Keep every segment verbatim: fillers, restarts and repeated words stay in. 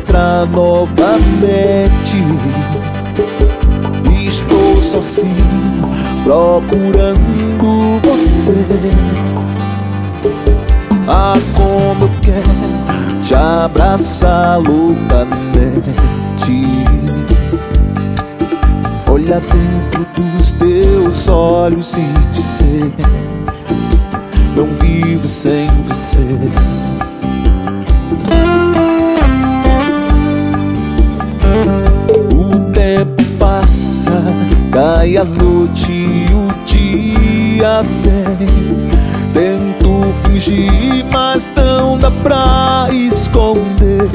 encontrar novamente. Estou sozinho procurando você. Ah, como eu quero te abraçar loucamente. Olhar dentro dos teus olhos e dizer: não vivo sem você. O tempo passa, cai a noite e o dia vem. Tento fingir, mas não dá pra esconder.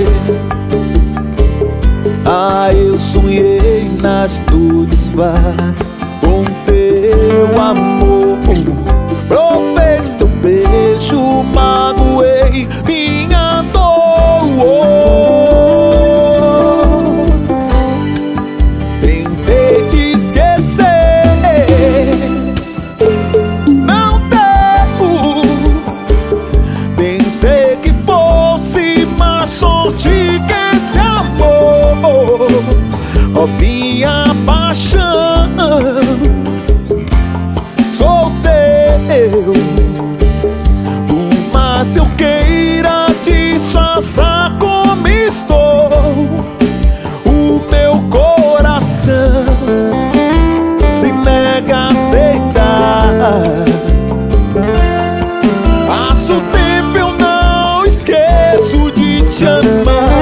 Ah, eu sonhei nas noites vagas com teu amor. Provei teu beijo, magoei minha dor. Tentei te esquecer, não deu. Pensei que fosse má sorte que esse amor, ó minha paixão, sou teu. Por mais eu queira disfarçar como estou, o meu coração se nega a aceitar. Passa o tempo, eu não esqueço de te amar.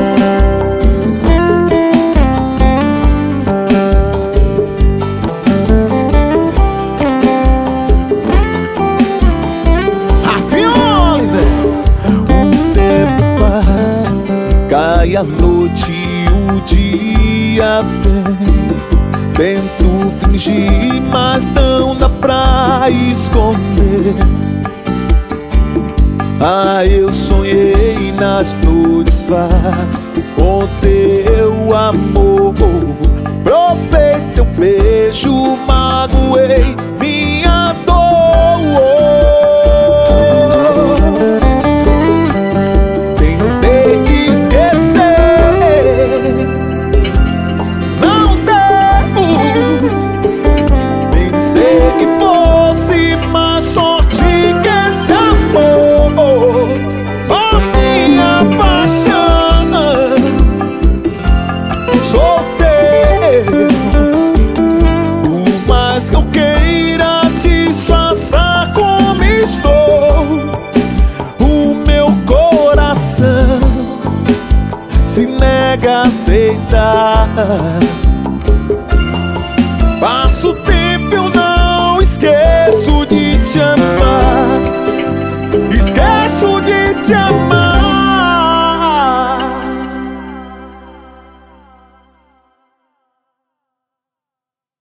Cai a noite e o dia vem. Tento fingir, mas não dá pra esconder. Ah, eu sonhei nas noites vagas com teu amor. Provei teu beijo, magoei minha dor. Se nega a aceitar.